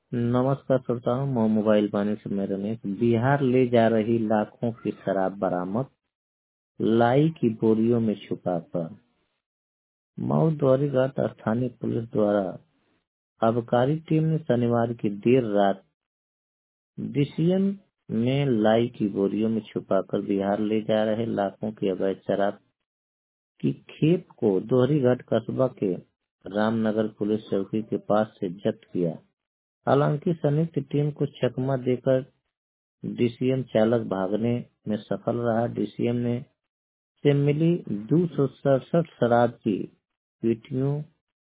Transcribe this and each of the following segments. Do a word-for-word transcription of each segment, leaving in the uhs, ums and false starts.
नमस्कार श्रोताओं, मैं मोबाइल पानी से मैं रमेश। बिहार ले जा रही लाखों की शराब बरामद, लाई की बोरियों में छुपाकर। मऊ द्वारीघाट स्थानीय पुलिस द्वारा आबकारी टीम ने शनिवार की देर रात डीसीएम में लाई की बोरियों में छुपाकर बिहार ले जा रहे लाखों की अवैध शराब की खेप को दोहरीघाट कस्बा के रामनगर पुलिस चौकी के पास से जब्त किया। हालांकि संयुक्त टीम को चकमा देकर डीसीएम चालक भागने में सफल रहा। डीसीएम ने से मिली दो सौ सड़सठ शराब की पेटियों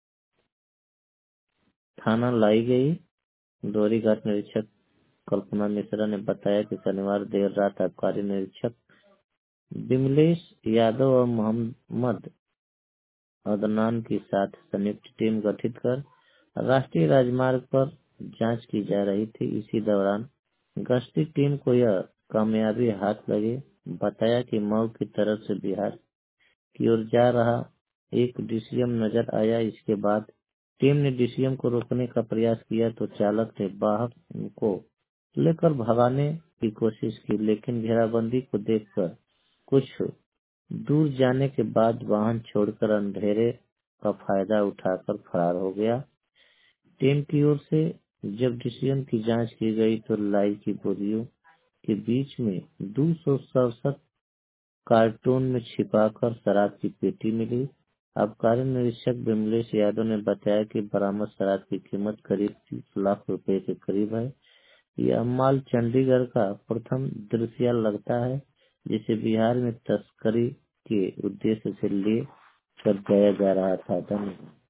थाना लाई गई। दोहरीघाट निरीक्षक कल्पना मिश्रा ने बताया कि शनिवार देर रात आबकारी निरीक्षक विमलेश यादव और मोहम्मद अदनान के साथ संयुक्त टीम गठित कर राष्ट्रीय राजमार्ग पर जांच की जा रही थी। इसी दौरान गश्ती टीम को यह कामयाबी हाथ लगी। बताया कि मऊ की तरफ से बिहार की ओर जा रहा एक डीसीएम नजर आया। इसके बाद टीम ने डीसीएम को रोकने का प्रयास किया तो चालक ने वाहन को लेकर भगाने की कोशिश की, लेकिन घेराबंदी को देखकर कुछ दूर जाने के बाद वाहन छोड़कर अंधेरे का फायदा उठाकर फरार हो गया। टीम की ओर से जब डीसीएम की जांच की गई तो लाई की बोरियों के बीच में दो सौ सड़सठ कार्टून में छिपाकर शराब की पेटी मिली। आबकारी निरीक्षक विमलेश यादव ने बताया कि बरामद शराब की कीमत करीब तीस लाख रुपए के करीब है। यह माल चंडीगढ़ का प्रथम दृश्य लगता है, जिसे बिहार में तस्करी के उद्देश्य से ले कर जाया जा रहा था। धन्यवाद।